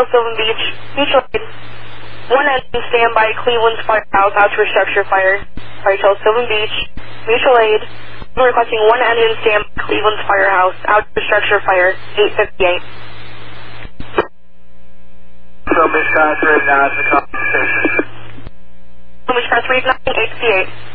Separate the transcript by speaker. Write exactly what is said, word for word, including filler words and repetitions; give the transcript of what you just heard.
Speaker 1: Sylvan Beach, mutual aid. One engine standby, Cleveland's Firehouse, out to a structure fire. Hotel Sylvan Beach, mutual aid. I'm requesting one engine standby, Cleveland's Firehouse, out to a structure fire, eight fifty-eight.
Speaker 2: So, Beach Pass, right now, it's the compensation.
Speaker 1: Beach Pass, read nine, eight fifty-eight.